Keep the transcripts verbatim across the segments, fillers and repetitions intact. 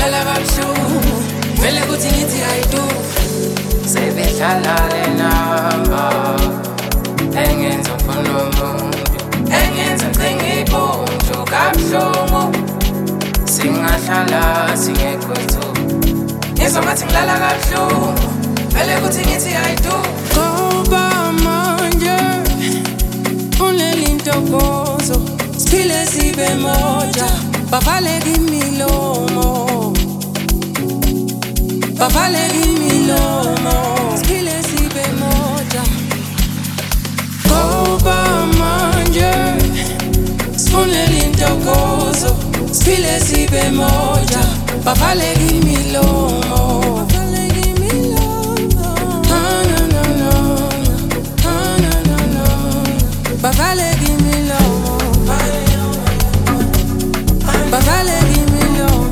ngilala kabuhlungu vele kuthi ngithi ayidu sebedlala le namba engenza ufuna umuntu engenza ngicinga ibuntu kabuhlungu singahlala singekwethu ngizwa ngathi ngilala kabuhlungu vele kuthi ngithi ayidu ngoba manje unelintokozo siphile sibe moja bavaleka imilomo bavaleka imilomo siphile sibe moja ngoba manje unelintokozo siphile sibe moja bavaleka imilomo Bavale give me low, Bavale give me low,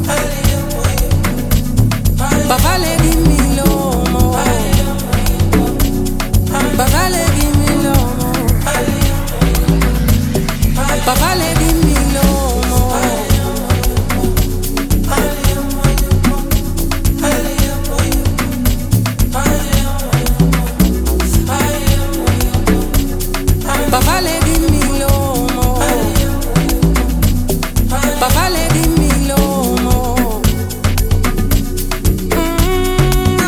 Bavale give me low, Bavale give me low, Bavale give me low. Bavale give me lomo, Bavale give me lomo. Mm,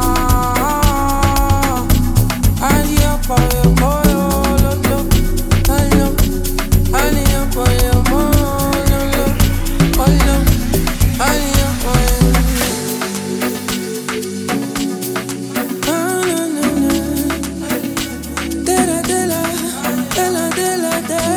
ah, alia payo payo lolo, alia, alia payo payo lolo, alia, alia payo. Ah na na na, dela dela. Dela dela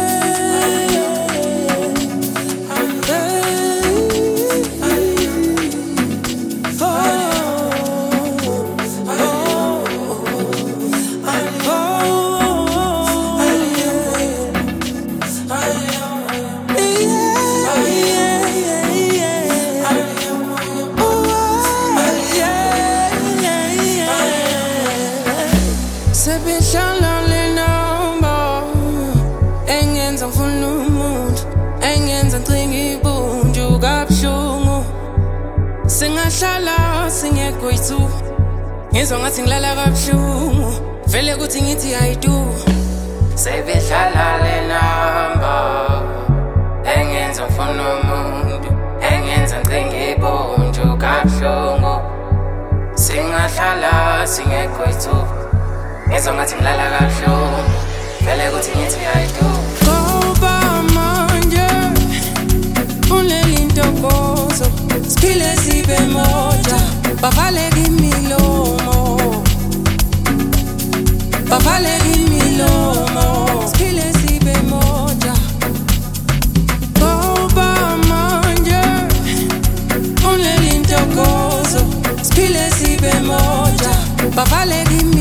ngifuna umuntu engenza ngicinga ibuntu kabuhlungu singahlala singekwethu ngizwa ngathi ngilala kabuhlungu vele kuthi ngithi ayidu sebedlala le namba engenza ngifuna umuntu engenza ngicinga ibuntu kabuhlungu singahlala singekwethu ngizwa ngathi ngilala kabuhlungu vele kuthi ngithi ayidu siphile sibe moja bavaleka imilomo bavaleka imilomo siphile sibe moja ngoba manje unelintokozo siphile sibe moja bavaleka